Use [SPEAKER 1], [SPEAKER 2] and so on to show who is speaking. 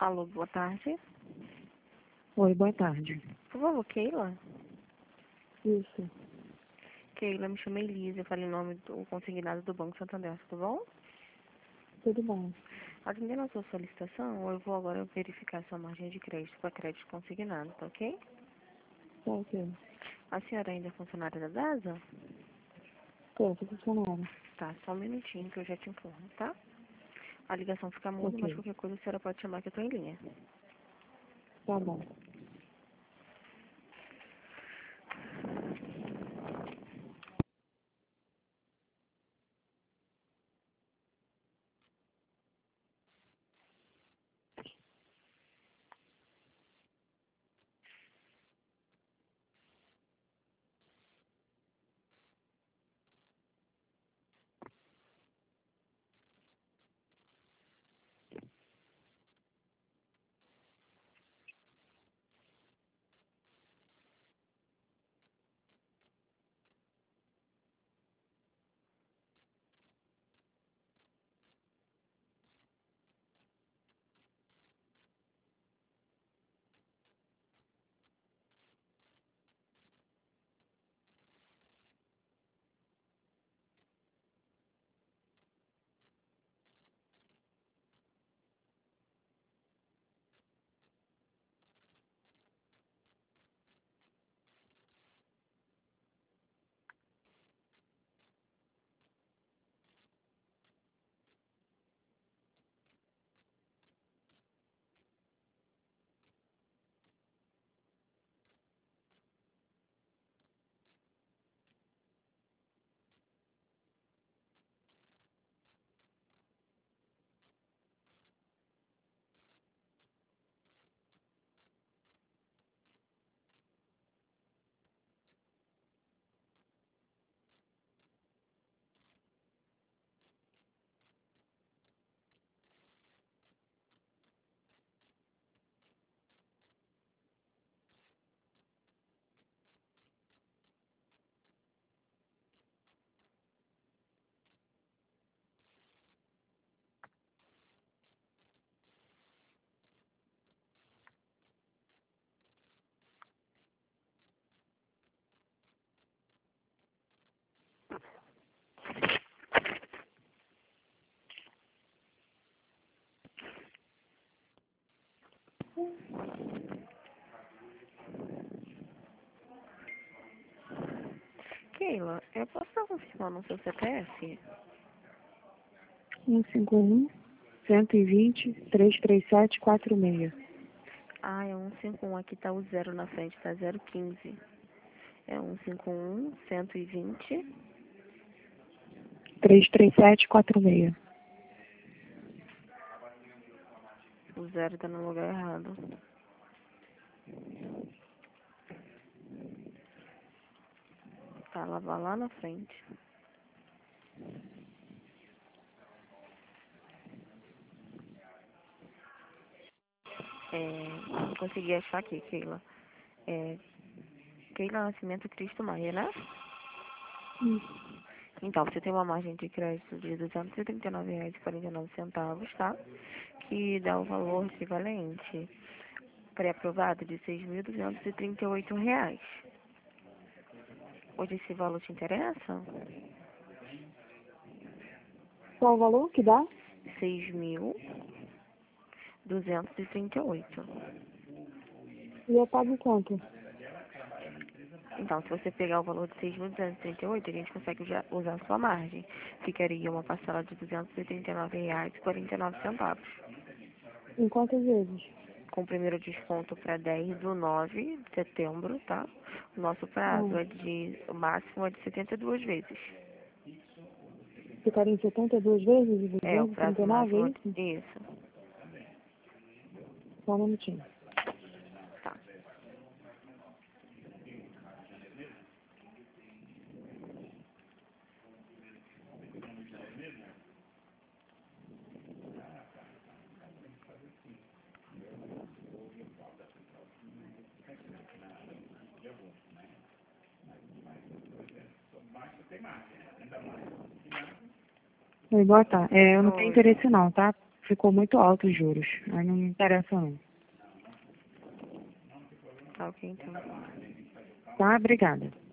[SPEAKER 1] Alô, boa tarde.
[SPEAKER 2] Oi, boa tarde.
[SPEAKER 1] Por favor, Keila?
[SPEAKER 2] Isso,
[SPEAKER 1] Keila, me chama Elisa, eu falei em nome do consignado do Banco Santander, tudo bom?
[SPEAKER 2] tudo bom.
[SPEAKER 1] Atendendo a sua solicitação, eu vou agora verificar sua margem de crédito para crédito consignado, tá ok?
[SPEAKER 2] Tá ok.
[SPEAKER 1] A senhora ainda é funcionária da DASA?
[SPEAKER 2] Tô funcionando.
[SPEAKER 1] Tá, só um minutinho que eu já te informo, tá? A ligação fica muda, mas
[SPEAKER 2] Ok,
[SPEAKER 1] qualquer coisa a senhora pode chamar que eu tô em linha.
[SPEAKER 2] tá bom.
[SPEAKER 1] Keila, eu posso estar confirmando o seu CPF?
[SPEAKER 2] 151-120-33746.
[SPEAKER 1] Ah, é 151, aqui tá o zero na frente, tá 015. É 151, 120.
[SPEAKER 2] 33746.
[SPEAKER 1] O zero tá no lugar errado. Tá, lá na frente. Não consegui achar aqui, Keila. Keila Nascimento Cristo Maia, né?
[SPEAKER 2] Isso.
[SPEAKER 1] Então, você tem uma margem de crédito de R$ 239,49, tá? Que dá o valor equivalente pré-aprovado de R$ 6.238. Hoje esse valor te interessa?
[SPEAKER 2] Qual o valor que dá?
[SPEAKER 1] 6.238.
[SPEAKER 2] E eu pago quanto?
[SPEAKER 1] Então, se você pegar o valor de 6.238, a gente consegue usar a sua margem. Ficaria uma parcela de R$ 239,49.
[SPEAKER 2] Em quantas vezes?
[SPEAKER 1] Com o primeiro desconto para 10/9 de setembro, tá? O nosso prazo
[SPEAKER 2] Ah,
[SPEAKER 1] o máximo é de 72 vezes.
[SPEAKER 2] ficaria em 72 vezes e
[SPEAKER 1] É, o prazo
[SPEAKER 2] 239, é
[SPEAKER 1] máximo,
[SPEAKER 2] isso?
[SPEAKER 1] isso,
[SPEAKER 2] Só um minutinho.
[SPEAKER 1] tá.
[SPEAKER 2] Oi, boa tarde. Eu não tenho
[SPEAKER 1] Oi.
[SPEAKER 2] interesse não, tá? ficou muito alto os juros. Aí não me interessa não.
[SPEAKER 1] Tá ok, então.
[SPEAKER 2] Tá? Obrigada.